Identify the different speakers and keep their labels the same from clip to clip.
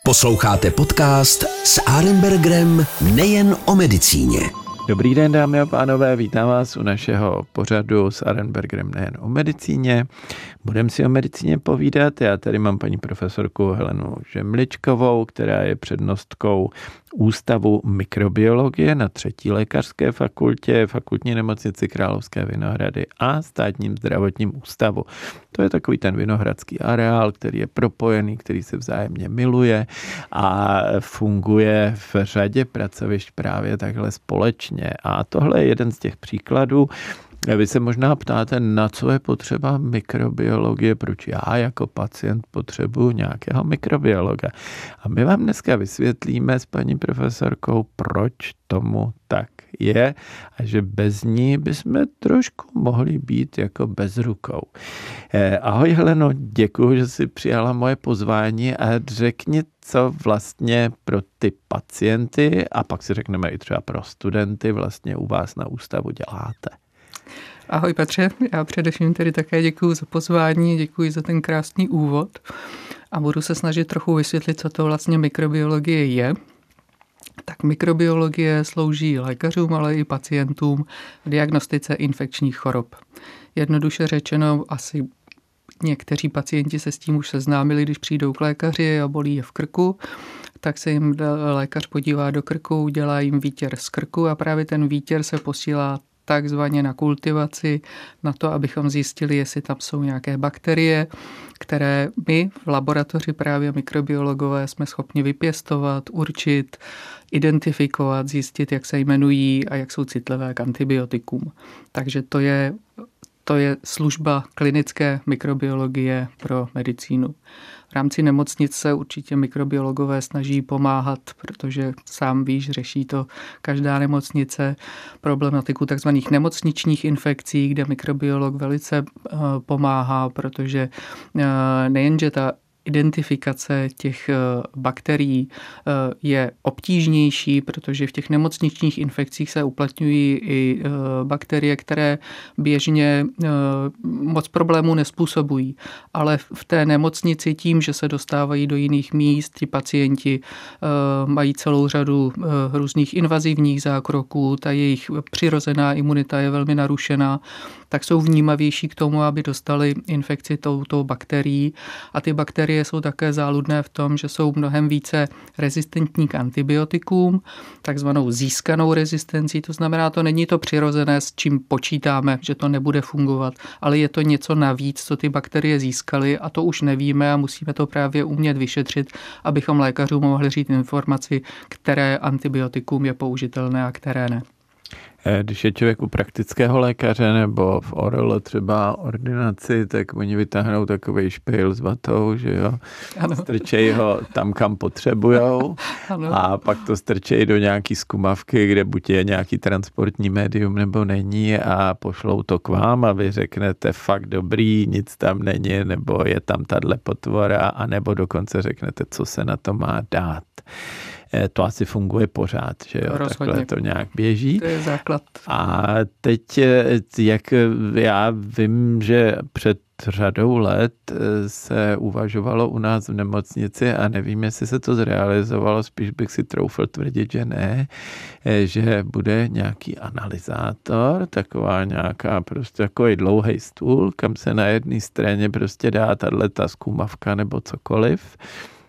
Speaker 1: Posloucháte podcast s Arenbergerem nejen o medicíně.
Speaker 2: Dobrý den, dámy a pánové, vítám vás u našeho pořadu s Arenbergerem nejen o medicíně. Budeme si o medicíně povídat. Já tady mám paní profesorku Helenu Žemličkovou, která je přednostkou Ústavu mikrobiologie na 3. lékařské fakultě, Fakultní nemocnici Královské Vinohrady a Státním zdravotním ústavu. To je takový ten vinohradský areál, který je propojený, který se vzájemně miluje a funguje v řadě pracovišť právě takhle společně. A tohle je jeden z těch příkladů. Vy se možná ptáte, na co je potřeba mikrobiologie, proč já jako pacient potřebuji nějakého mikrobiologa. A my vám dneska vysvětlíme s paní profesorkou, proč tomu tak je a že bez ní bychom trošku mohli být jako bez rukou. Ahoj Heleno, děkuji, že jsi přijala moje pozvání a řekni, co vlastně pro ty pacienty a pak si řekneme i třeba pro studenty vlastně u vás na ústavu děláte.
Speaker 3: Ahoj Petře, já především tedy také děkuji za pozvání, děkuji za ten krásný úvod a budu se snažit trochu vysvětlit, co to vlastně mikrobiologie je. Tak mikrobiologie slouží lékařům, ale i pacientům v diagnostice infekčních chorob. Jednoduše řečeno, asi někteří pacienti se s tím už seznámili, když přijdou k lékaři a bolí je v krku, tak se jim lékař podívá do krku, dělá jim výtěr z krku a právě ten výtěr se posílá takzvaně na kultivaci, na to, abychom zjistili, jestli tam jsou nějaké bakterie, které my v laboratoři právě mikrobiologové jsme schopni vypěstovat, určit, identifikovat, zjistit, jak se jmenují a jak jsou citlivé k antibiotikům. Takže to je služba klinické mikrobiologie pro medicínu. V rámci nemocnice určitě mikrobiologové snaží pomáhat, protože sám víš, řeší to každá nemocnice, problematiku takzvaných nemocničních infekcí, kde mikrobiolog velice pomáhá, protože nejenže ta identifikace těch bakterií je obtížnější, protože v těch nemocničních infekcích se uplatňují i bakterie, které běžně moc problémů nespůsobují. Ale v té nemocnici tím, že se dostávají do jiných míst, ti pacienti mají celou řadu různých invazivních zákroků, ta jejich přirozená imunita je velmi narušená, tak jsou vnímavější k tomu, aby dostali infekci touto bakterií. A ty bakterie jsou také záludné v tom, že jsou mnohem více rezistentní k antibiotikům, takzvanou získanou rezistencí. To znamená, to není to přirozené, s čím počítáme, že to nebude fungovat, ale je to něco navíc, co ty bakterie získaly a to už nevíme a musíme to právě umět vyšetřit, abychom lékařům mohli říct informaci, které antibiotikum je použitelné a které ne.
Speaker 2: Když je člověk u praktického lékaře nebo v ORL třeba ordinaci, tak oni vytáhnou takovej špejl s vatou, že jo, ano. Strčejí ho tam, kam potřebujou a pak to strčejí do nějaký zkumavky, kde buď je nějaký transportní médium nebo není a pošlou to k vám a vy řeknete fakt dobrý, nic tam není, nebo je tam tahle potvora, anebo dokonce řeknete, co se na to má dát. To asi funguje pořád, že jo,
Speaker 3: rozhodně.
Speaker 2: Takhle to nějak běží.
Speaker 3: To je základ.
Speaker 2: A teď, jak já vím, že před řadou let se uvažovalo u nás v nemocnici a nevím, jestli se to zrealizovalo, spíš bych si troufl tvrdit, že ne, že bude nějaký analyzátor, taková nějaká prostě takový dlouhý stůl, kam se na jedné straně prostě dá tato zkumavka nebo cokoliv.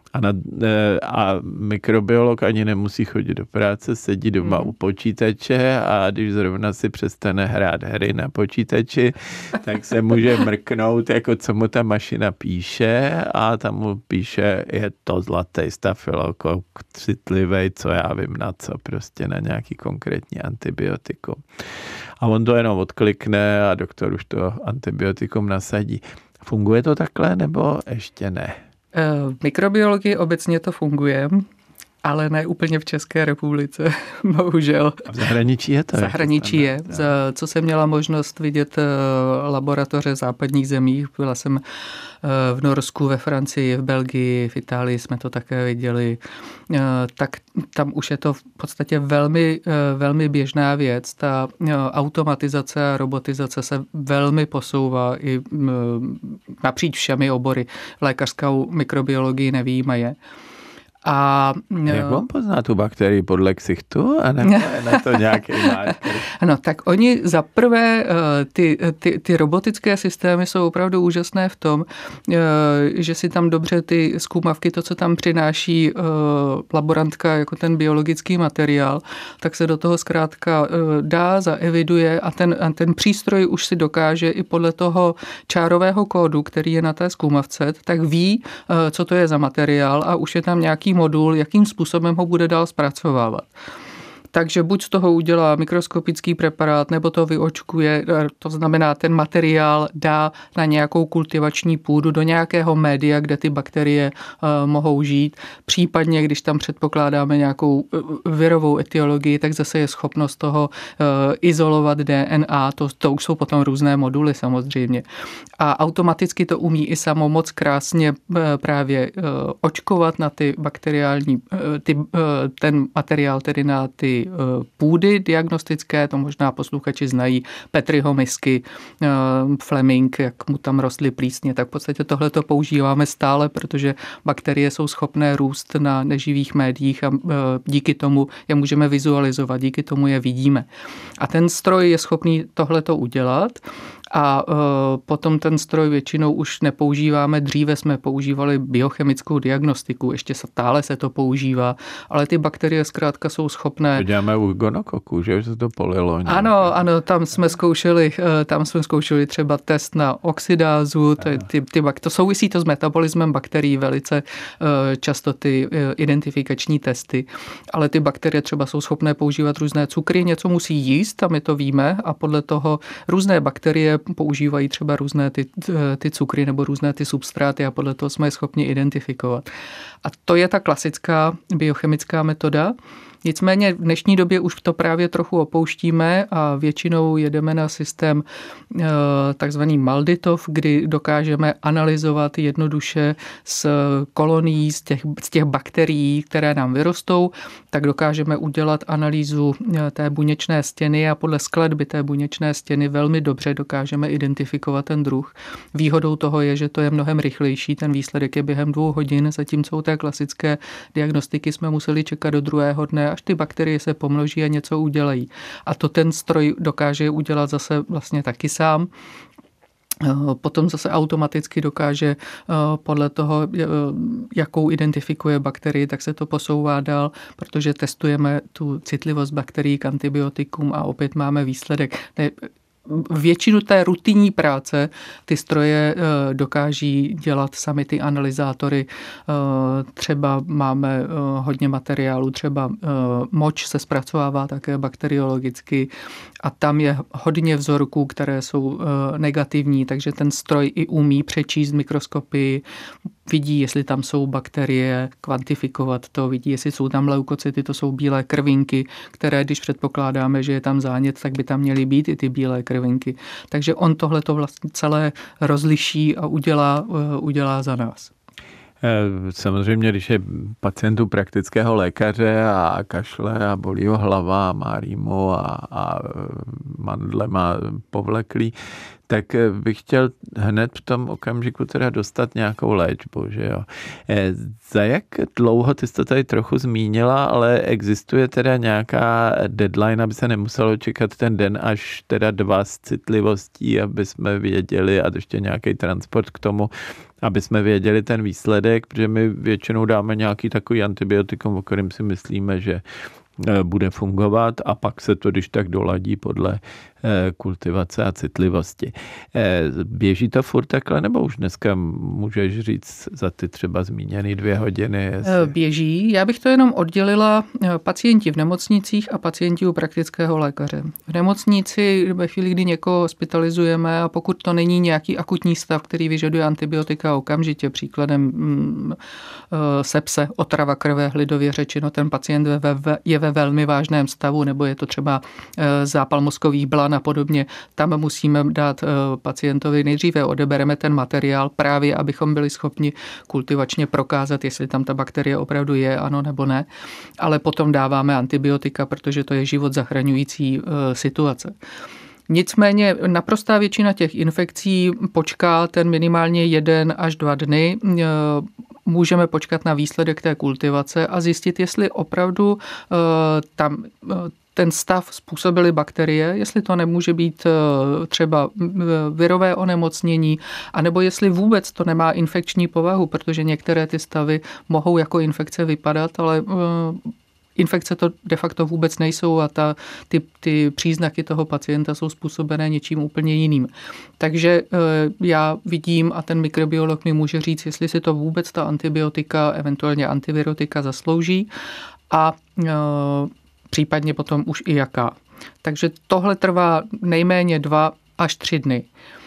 Speaker 2: A mikrobiolog ani nemusí chodit do práce, sedí doma u počítače a když zrovna si přestane hrát hry na počítači, tak se může mrknout, jako co mu ta mašina píše a tam mu píše, je to zlatý stafylokok, citlivej, co já vím na co, prostě na nějaký konkrétní antibiotikum. A on to jenom odklikne a doktor už to antibiotikum nasadí. Funguje to takhle nebo ještě ne?
Speaker 3: V mikrobiologii obecně to funguje, ale ne úplně v České republice, bohužel.
Speaker 2: A v zahraničí je to?
Speaker 3: V zahraničí je. Co jsem měla možnost vidět laboratoře v západních zemích, byla jsem v Norsku, ve Francii, v Belgii, v Itálii jsme to také viděli, tak tam už je to v podstatě velmi, velmi běžná věc. Ta automatizace a robotizace se velmi posouvá i napříč všemi obory. Lékařskou mikrobiologii nevyjímaje. A
Speaker 2: jak on pozná tu bakterii podle ksichtu a ne to nějaký marker?
Speaker 3: Ano, tak oni za prvé, ty robotické systémy jsou opravdu úžasné v tom, že si tam dobře ty zkoumavky, to, co tam přináší laborantka jako ten biologický materiál, tak se do toho zkrátka dá, zaeviduje a ten přístroj už si dokáže i podle toho čárového kódu, který je na té zkoumavce, tak ví, co to je za materiál a už je tam nějaký modul, jakým způsobem ho bude dál zpracovávat. Takže buď z toho udělá mikroskopický preparát, nebo to vyočkuje, to znamená, ten materiál dá na nějakou kultivační půdu do nějakého média, kde ty bakterie mohou žít. Případně, když tam předpokládáme nějakou virovou etiologii, tak zase je schopnost toho izolovat DNA, to už jsou potom různé moduly samozřejmě. A automaticky to umí i samo moc krásně právě očkovat na ty bakteriální, ten materiál tedy na ty půdy diagnostické, to možná posluchači znají, Petriho misky, Fleming, jak mu tam rostly plísně, tak v podstatě tohle to používáme stále, protože bakterie jsou schopné růst na neživých médiích a díky tomu je můžeme vizualizovat, díky tomu je vidíme. A ten stroj je schopný tohleto udělat. A potom ten stroj většinou už nepoužíváme. Dříve jsme používali biochemickou diagnostiku, ještě stále se to používá, ale ty bakterie zkrátka jsou schopné.
Speaker 2: To děláme u gonokoku, že se to polilo. Nějak.
Speaker 3: Ano, tam jsme zkoušeli třeba test na oxidázu, to souvisí to s metabolismem bakterií velice často ty identifikační testy, ale ty bakterie třeba jsou schopné používat různé cukry, něco musí jíst, a my to víme a podle toho různé bakterie používají třeba různé ty cukry nebo různé ty substráty a podle toho jsme je schopni identifikovat. A to je ta klasická biochemická metoda. Nicméně v dnešní době už to právě trochu opouštíme a většinou jedeme na systém takzvaný MALDI-TOF, kdy dokážeme analyzovat jednoduše z kolonií, z těch bakterií, které nám vyrostou, tak dokážeme udělat analýzu té buněčné stěny a podle skladby té buněčné stěny velmi dobře dokážeme identifikovat ten druh. Výhodou toho je, že to je mnohem rychlejší, ten výsledek je během 2 hodin, zatímco u té klasické diagnostiky jsme museli čekat do druhého dne, až ty bakterie se pomnoží a něco udělají. A to ten stroj dokáže udělat zase vlastně taky sám. Potom zase automaticky dokáže podle toho, jakou identifikuje bakterii, tak se to posouvá dál, protože testujeme tu citlivost bakterií k antibiotikům a opět máme výsledek. Většinu té rutinní práce ty stroje dokáží dělat sami ty analyzátory. Třeba máme hodně materiálu, třeba moč se zpracovává také bakteriologicky a tam je hodně vzorků, které jsou negativní, takže ten stroj i umí přečíst mikroskopii, vidí, jestli tam jsou bakterie, kvantifikovat to, vidí, jestli jsou tam leukocyty, to jsou bílé krvinky, které, když předpokládáme, že je tam zánět, tak by tam měly být i ty bílé krvinky. Takže on tohle to vlastně celé rozliší a udělá za nás.
Speaker 2: Samozřejmě, když je pacientu praktického lékaře a kašle a bolí ho hlava, má rýmu a mandle má povleklý, tak bych chtěl hned v tom okamžiku teda dostat nějakou léčbu, že jo. Za jak dlouho, ty jsi to tady trochu zmínila, ale existuje teda nějaká deadline, aby se nemuselo čekat ten den až teda 2 s citlivostí, aby jsme věděli, a ještě nějaký transport k tomu, aby jsme věděli ten výsledek, protože my většinou dáme nějaký takový antibiotikum, o kterém si myslíme, že bude fungovat a pak se to, když tak doladí podle kultivace a citlivosti. Běží to furt takhle, nebo už dneska můžeš říct za ty třeba zmíněné 2 hodiny? Jestli...
Speaker 3: Běží. Já bych to jenom oddělila pacienti v nemocnicích a pacienti u praktického lékaře. V nemocnici ve chvíli, kdy někoho hospitalizujeme a pokud to není nějaký akutní stav, který vyžaduje antibiotika okamžitě, příkladem sepse, otrava krve, lidově řečeno, ten pacient je ve velmi vážném stavu, nebo je to třeba zápal mozkových blan a podobně, tam musíme dát pacientovi, nejdříve odebereme ten materiál právě, abychom byli schopni kultivačně prokázat, jestli tam ta bakterie opravdu je, ano nebo ne, ale potom dáváme antibiotika, protože to je život zachraňující situace. Nicméně naprostá většina těch infekcí počká ten minimálně 1 až 2 dny. Můžeme počkat na výsledek té kultivace a zjistit, jestli opravdu tam ten stav způsobily bakterie, jestli to nemůže být třeba virové onemocnění, anebo jestli vůbec to nemá infekční povahu, protože některé ty stavy mohou jako infekce vypadat, ale infekce to de facto vůbec nejsou a ty příznaky toho pacienta jsou způsobené něčím úplně jiným. Takže já vidím a ten mikrobiolog mi může říct, jestli si to vůbec ta antibiotika, eventuálně antivirotika zaslouží a případně potom už i jaká. Takže tohle trvá nejméně 2 až 3 dny.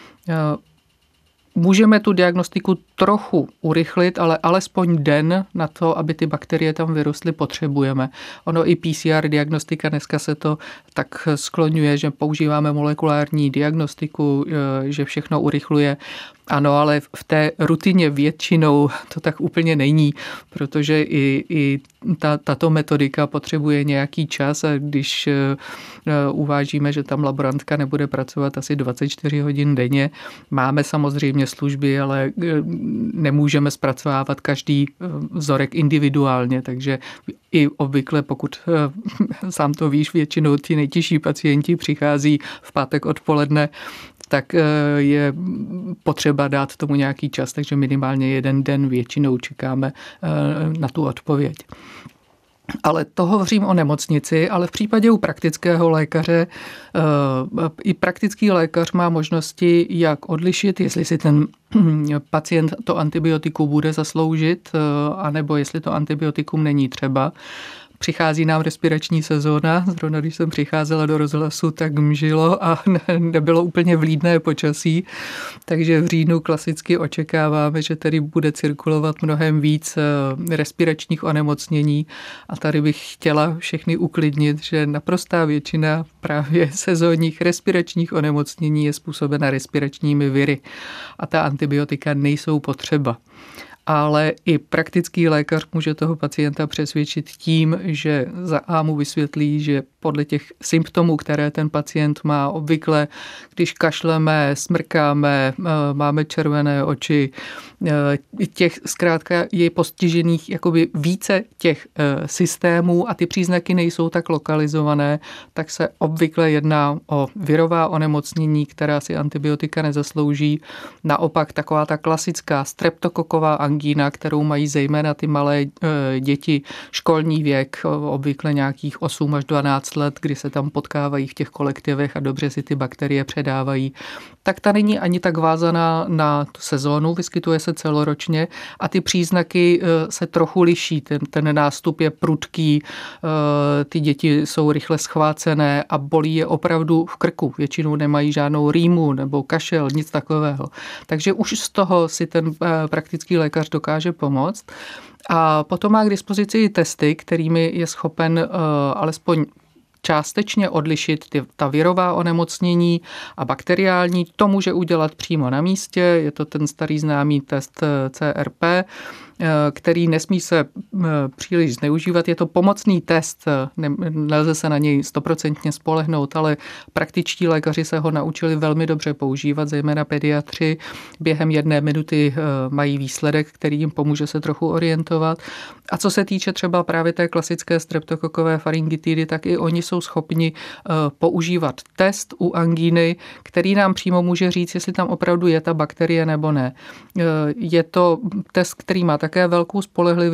Speaker 3: Můžeme tu diagnostiku trochu urychlit, ale alespoň den na to, aby ty bakterie tam vyrostly, potřebujeme. Ono i PCR diagnostika, dneska se to tak skloňuje, že používáme molekulární diagnostiku, že všechno urychluje. Ano, ale v té rutině většinou to tak úplně není, protože i tato metodika potřebuje nějaký čas a když uvážíme, že tam laborantka nebude pracovat asi 24 hodin denně, máme samozřejmě služby, ale nemůžeme zpracovávat každý vzorek individuálně, takže i obvykle, pokud sám to víš, většinou ti nejtěžší pacienti přichází v pátek odpoledne, tak je potřeba dát tomu nějaký čas, takže minimálně 1 den většinou čekáme na tu odpověď. Ale to hovořím o nemocnici, ale v případě u praktického lékaře i praktický lékař má možnosti, jak odlišit, jestli si ten pacient to antibiotikum bude zasloužit, anebo jestli to antibiotikum není třeba. Přichází nám respirační sezóna, zrovna když jsem přicházela do rozhlasu, tak mžilo a nebylo úplně vlídné počasí, takže v říjnu klasicky očekáváme, že tady bude cirkulovat mnohem víc respiračních onemocnění a tady bych chtěla všechny uklidnit, že naprostá většina právě sezónních respiračních onemocnění je způsobena respiračními viry a ta antibiotika nejsou potřeba. Ale i praktický lékař může toho pacienta přesvědčit tím, že za A mu vysvětlí, že podle těch symptomů, které ten pacient má obvykle, když kašleme, smrkáme, máme červené oči, těch zkrátka je postižených jakoby více těch systémů a ty příznaky nejsou tak lokalizované, tak se obvykle jedná o virová onemocnění, která si antibiotika nezaslouží. Naopak taková ta klasická streptokoková angína, kterou mají zejména ty malé děti, školní věk, obvykle nějakých 8 až 12 let, kdy se tam potkávají v těch kolektivech a dobře si ty bakterie předávají, tak ta není ani tak vázaná na tu sezónu, vyskytuje se celoročně a ty příznaky se trochu liší. Ten nástup je prudký, ty děti jsou rychle schvácené a bolí je opravdu v krku. Většinou nemají žádnou rýmu nebo kašel, nic takového. Takže už z toho si ten praktický lékař dokáže pomoct. A potom má k dispozici testy, kterými je schopen alespoň částečně odlišit ta virová onemocnění a bakteriální. To může udělat přímo na místě. Je to ten starý známý test CRP, který nesmí se příliš zneužívat. Je to pomocný test, nelze se na něj 100% spolehnout, ale praktičtí lékaři se ho naučili velmi dobře používat, zejména pediatři. Během 1 minuty mají výsledek, který jim pomůže se trochu orientovat. A co se týče třeba právě té klasické streptokokové faryngitidy, tak i oni jsou schopni používat test u angíny, který nám přímo může říct, jestli tam opravdu je ta bakterie nebo ne. Je to test, který má také velkou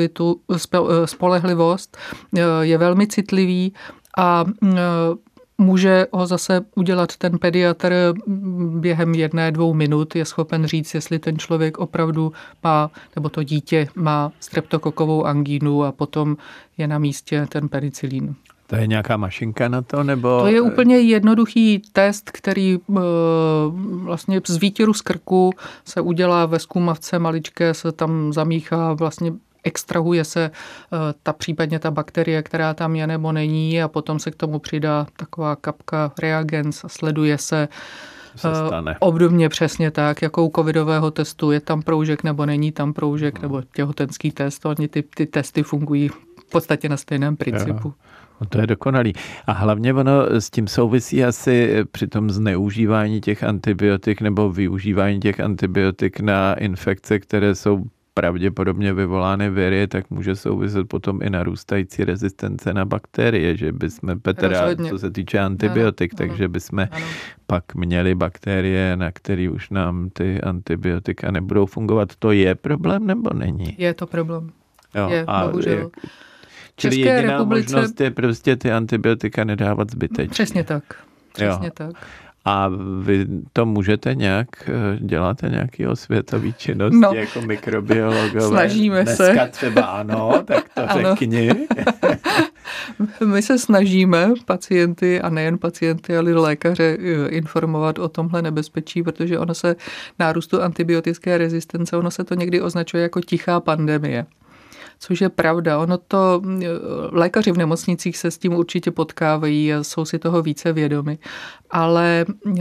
Speaker 3: spolehlivost, je velmi citlivý a může ho zase udělat ten pediatr během 1-2 minut, je schopen říct, jestli ten člověk opravdu má, nebo to dítě má streptokokovou angínu a potom je na místě ten penicilín.
Speaker 2: To je nějaká mašinka na to, nebo?
Speaker 3: To je úplně jednoduchý test, který vlastně z výtěru z krku se udělá ve zkumavce maličké, se tam zamíchá, vlastně extrahuje se případně ta bakterie, která tam je nebo není a potom se k tomu přidá taková kapka reagens a sleduje se obdobně přesně tak, jako u covidového testu, je tam proužek nebo není tam proužek, nebo těhotenský test, oni ty testy fungují v podstatě na stejném principu.
Speaker 2: No to je dokonalý. A hlavně ono s tím souvisí asi při tom zneužívání těch antibiotik nebo využívání těch antibiotik na infekce, které jsou pravděpodobně vyvolány viry, tak může souviset potom i narůstající rezistence na bakterie, že bychom, Petra, co se týče antibiotik, takže bychom pak měli bakterie, na které už nám ty antibiotika nebudou fungovat. To je problém nebo není?
Speaker 3: Je to problém.
Speaker 2: Jo,
Speaker 3: je, bohužel.
Speaker 2: Čili jediná možnost je prostě ty antibiotika nedávat zbytečně.
Speaker 3: Přesně tak. Tak.
Speaker 2: A vy to můžete nějak, děláte nějaký osvětový činnost jako mikrobiologové?
Speaker 3: Snažíme
Speaker 2: Dneska
Speaker 3: se.
Speaker 2: Dneska třeba ano, tak to řekni.
Speaker 3: My se snažíme pacienty, a nejen pacienty, ale lékaře informovat o tomhle nebezpečí, protože ono se nárůstu antibiotické rezistence, ono se to někdy označuje jako tichá pandemie. Což je pravda. Ono to, lékaři v nemocnicích se s tím určitě potkávají a jsou si toho více vědomi. Ale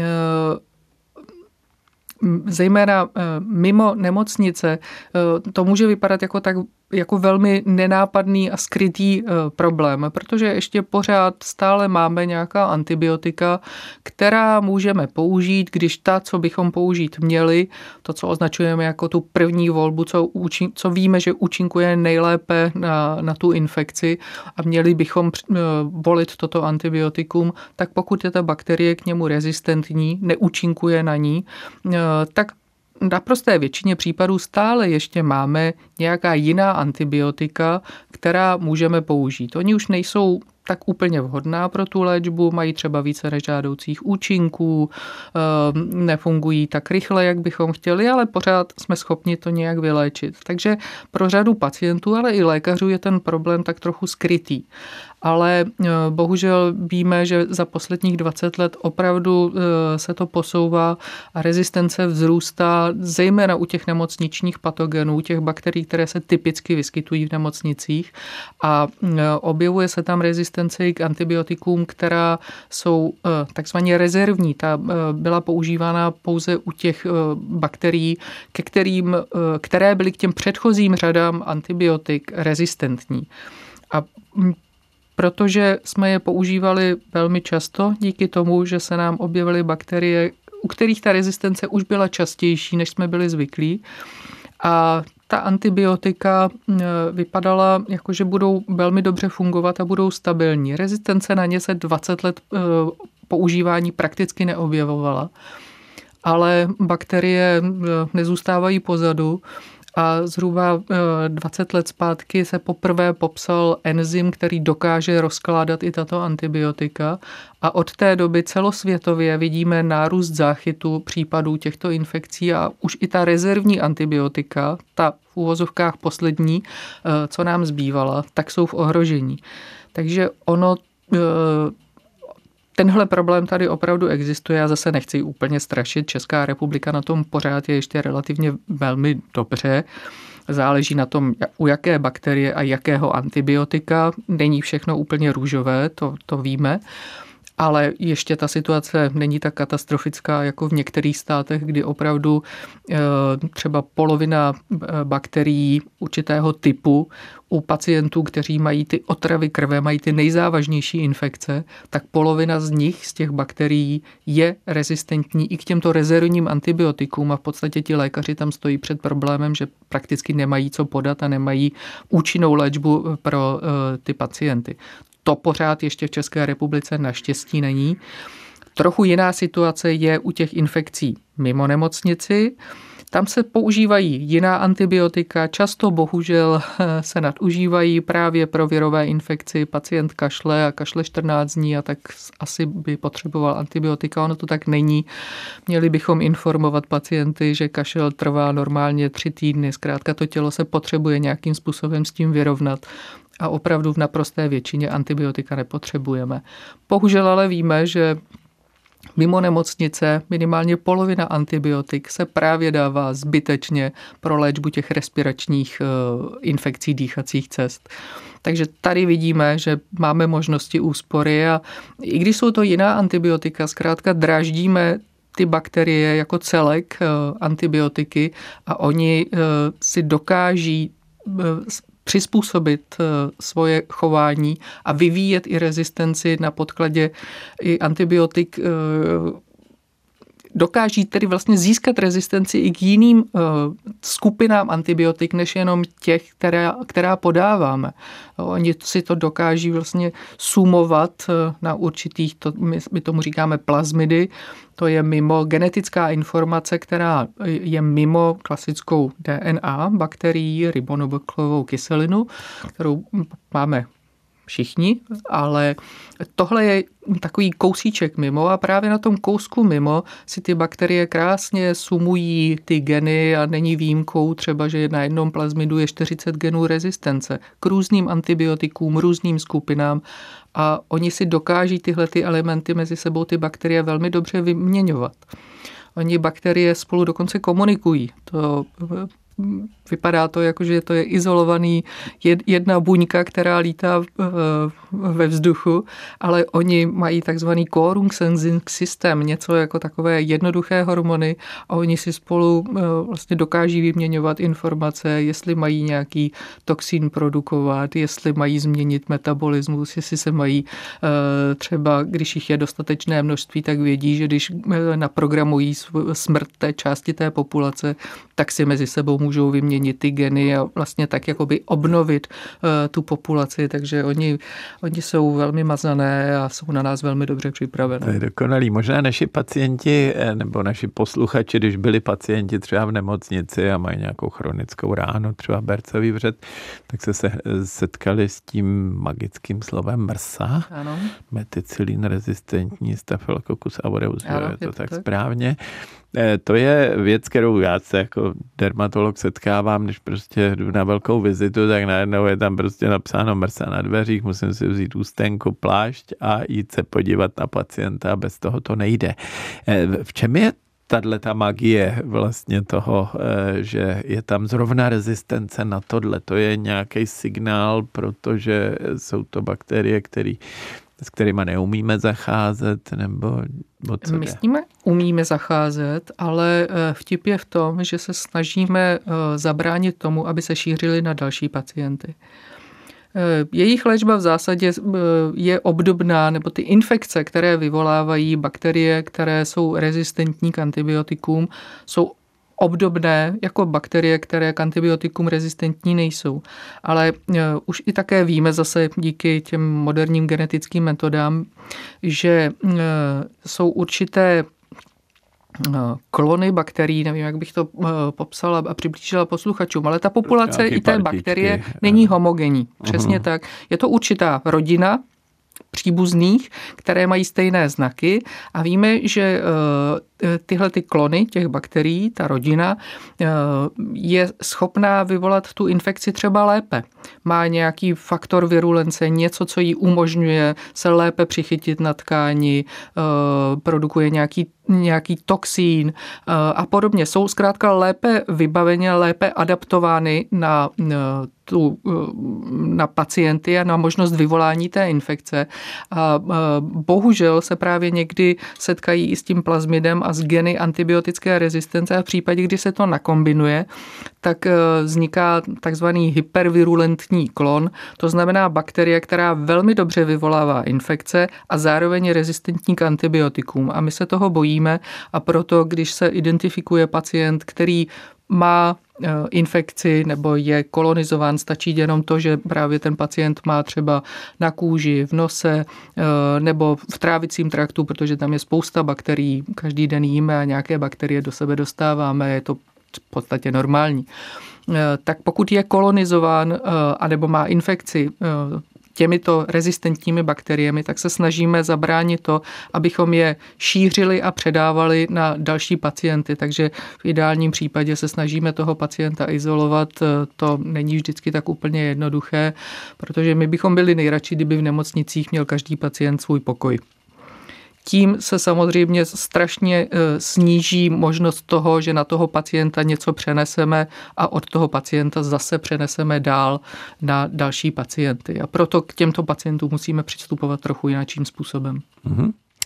Speaker 3: zejména mimo nemocnice to může vypadat jako velmi nenápadný a skrytý problém, protože ještě pořád stále máme nějaká antibiotika, která můžeme použít, když ta, co bychom použít měli, to, co označujeme jako tu první volbu, co víme, že účinkuje nejlépe na tu infekci a měli bychom volit toto antibiotikum, tak pokud je ta bakterie k němu rezistentní, neúčinkuje na ní, tak v naprosté většině případů stále ještě máme nějaká jiná antibiotika, která můžeme použít. Oni už nejsou tak úplně vhodná pro tu léčbu, mají třeba více nežádoucích účinků, nefungují tak rychle, jak bychom chtěli, ale pořád jsme schopni to nějak vyléčit. Takže pro řadu pacientů, ale i lékařů je ten problém tak trochu skrytý. Ale bohužel víme, že za posledních 20 let opravdu se to posouvá a rezistence vzrůstá, zejména u těch nemocničních patogenů, těch bakterií, které se typicky vyskytují v nemocnicích a objevuje se tam rezistence k antibiotikům, která jsou takzvaně rezervní. Ta byla používána pouze u těch bakterií, které byly k těm předchozím řadám antibiotik rezistentní. A protože jsme je používali velmi často, díky tomu, že se nám objevily bakterie, u kterých ta rezistence už byla častější, než jsme byli zvyklí. A ta antibiotika vypadala jako, že budou velmi dobře fungovat a budou stabilní. Rezistence na ně se 20 let používání prakticky neobjevovala. Ale bakterie nezůstávají pozadu. A zhruba 20 let zpátky se poprvé popsal enzym, který dokáže rozkládat i tato antibiotika. A od té doby celosvětově vidíme nárůst záchytu případů těchto infekcí a už i ta rezervní antibiotika, ta v uvozovkách poslední, co nám zbývala, tak jsou v ohrožení. Takže tenhle problém tady opravdu existuje. Já zase nechci úplně strašit. Česká republika na tom pořád je ještě relativně velmi dobře. Záleží na tom, u jaké bakterie a jakého antibiotika. Není všechno úplně růžové, to víme. Ale ještě ta situace není tak katastrofická jako v některých státech, kdy opravdu třeba polovina bakterií určitého typu u pacientů, kteří mají ty otravy krve, mají ty nejzávažnější infekce, tak polovina z nich, z těch bakterií, je rezistentní i k těmto rezervním antibiotikům a v podstatě ti lékaři tam stojí před problémem, že prakticky nemají co podat a nemají účinnou léčbu pro ty pacienty. To pořád ještě v České republice naštěstí není. Trochu jiná situace je u těch infekcí mimo nemocnici. Tam se používají jiná antibiotika, často bohužel se nadužívají právě pro virové infekci. Pacient kašle 14 dní a tak asi by potřeboval antibiotika. Ono to tak není. Měli bychom informovat pacienty, že kašel trvá normálně 3 týdny. Zkrátka to tělo se potřebuje nějakým způsobem s tím vyrovnat. A opravdu v naprosté většině antibiotika nepotřebujeme. Bohužel ale víme, že mimo nemocnice minimálně polovina antibiotik se právě dává zbytečně pro léčbu těch respiračních infekcí dýchacích cest. Takže tady vidíme, že máme možnosti úspory a i když jsou to jiná antibiotika, zkrátka dráždíme ty bakterie jako celek antibiotiky a oni si dokáží přizpůsobit svoje chování a vyvíjet i rezistenci na podkladě i antibiotik. Dokáží tedy vlastně získat rezistenci i k jiným skupinám antibiotik, než jenom těch, která podáváme. Oni si to dokáží vlastně sumovat na určitých, my tomu říkáme plazmidy, to je mimo genetická informace, která je mimo klasickou DNA bakterií, ribonukleovou kyselinu, kterou máme všichni, ale tohle je takový kousíček mimo a právě na tom kousku mimo si ty bakterie krásně sumují ty geny a není výjimkou třeba, že na jednom plazmidu je 40 genů rezistence k různým antibiotikům, různým skupinám a oni si dokáží tyhle ty elementy mezi sebou ty bakterie velmi dobře vyměňovat. Oni bakterie spolu dokonce komunikují. Vypadá to jako, že to je izolovaný jedna buňka, která lítá ve vzduchu, ale oni mají takzvaný Core Sensing System, něco jako takové jednoduché hormony a oni si spolu vlastně dokáží vyměňovat informace, jestli mají nějaký toxin produkovat, jestli mají změnit metabolismus, jestli se mají třeba, když jich je dostatečné množství, tak vědí, že když naprogramují smrt té části té populace, tak si mezi sebou můžou vyměnit ty geny a vlastně tak jakoby obnovit tu populaci, takže oni jsou velmi mazané a jsou na nás velmi dobře připravené.
Speaker 2: To je dokonalý. Možná naši pacienti nebo naši posluchači, když byli pacienti třeba v nemocnici a mají nějakou chronickou ránu, třeba bercový vřet, tak se setkali s tím magickým slovem MRSA,
Speaker 3: ano.
Speaker 2: Meticillin rezistentní Staphylococcus aureus, je to tak správně. To je věc, kterou já se jako dermatolog setkávám, když prostě jdu na velkou vizitu, tak najednou je tam prostě napsáno MRSA na dveřích, musím si vzít ústenku, plášť a jít se podívat na pacienta a bez toho to nejde. V čem je tato magie vlastně toho, že je tam zrovna rezistence na tohle? To je nějaký signál, protože jsou to bakterie, s kterýma neumíme zacházet, nebo co?
Speaker 3: My s nimi umíme zacházet, ale vtip je v tom, že se snažíme zabránit tomu, aby se šířily na další pacienty. Jejich léčba v zásadě je obdobná, nebo ty infekce, které vyvolávají bakterie, které jsou rezistentní k antibiotikům, jsou obdobné jako bakterie, které k antibiotikům rezistentní nejsou. Ale už i také víme zase díky těm moderním genetickým metodám, že jsou určité klony bakterií, nevím, jak bych to popsala a přiblížila posluchačům, ale ta populace i té bakterie není homogenní. Přesně tak. Je to určitá rodina příbuzných, které mají stejné znaky a víme, že tyhle ty klony těch bakterií, ta rodina, je schopná vyvolat tu infekci třeba lépe. Má nějaký faktor virulence, něco, co jí umožňuje se lépe přichytit na tkáni, produkuje nějaký toxín a podobně. Jsou zkrátka lépe vybaveně, lépe adaptovány na pacienty a na možnost vyvolání té infekce. A bohužel se právě někdy setkají i s tím plazmidem a s geny antibiotické rezistence a v případě, kdy se to nakombinuje, tak vzniká takzvaný hypervirulentní klon, to znamená bakterie, která velmi dobře vyvolává infekce a zároveň je rezistentní k antibiotikům. A my se toho bojíme a proto, když se identifikuje pacient, který má infekci nebo je kolonizován, stačí jenom to, že právě ten pacient má třeba na kůži, v nose nebo v trávicím traktu, protože tam je spousta bakterií, každý den jíme a nějaké bakterie do sebe dostáváme, je to v podstatě normální. Tak pokud je kolonizován anebo má infekci těmito rezistentními bakteriemi, tak se snažíme zabránit to, abychom je šířili a předávali na další pacienty. Takže v ideálním případě se snažíme toho pacienta izolovat. To není vždycky tak úplně jednoduché, protože my bychom byli nejradši, kdyby v nemocnicích měl každý pacient svůj pokoj. Tím se samozřejmě strašně sníží možnost toho, že na toho pacienta něco přeneseme a od toho pacienta zase přeneseme dál na další pacienty. A proto k těmto pacientům musíme přistupovat trochu jiným způsobem.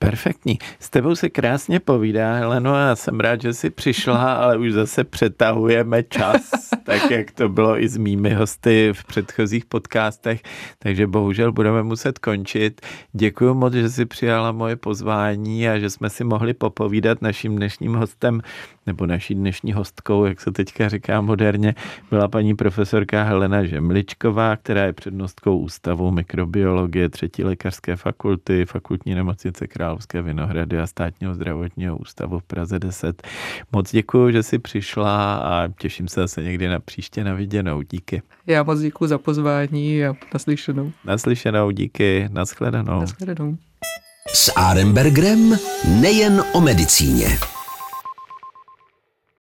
Speaker 2: Perfektní. S tebou se krásně povídá, Heleno, a jsem rád, že jsi přišla, ale už zase přetahujeme čas, tak jak to bylo i s mými hosty v předchozích podcastech, takže bohužel budeme muset končit. Děkuji moc, že jsi přijala moje pozvání a že jsme si mohli popovídat. Naším dnešním hostem, nebo naší dnešní hostkou, jak se teďka říká moderně, byla paní profesorka Helena Žemličková, která je přednostkou Ústavu mikrobiologie 3. lékařské fakulty, Fakultní nemocnice Královské Vinohrady a Státního zdravotního ústavu v Praze 10. Moc děkuji, že jsi přišla a těším se zase někdy na příště, na viděnou. Díky.
Speaker 3: Já moc děkuji za pozvání a naslyšenou.
Speaker 2: Naslyšenou, díky, nashledanou.
Speaker 3: Nashledanou.
Speaker 1: S Arenbergerem nejen o medicíně.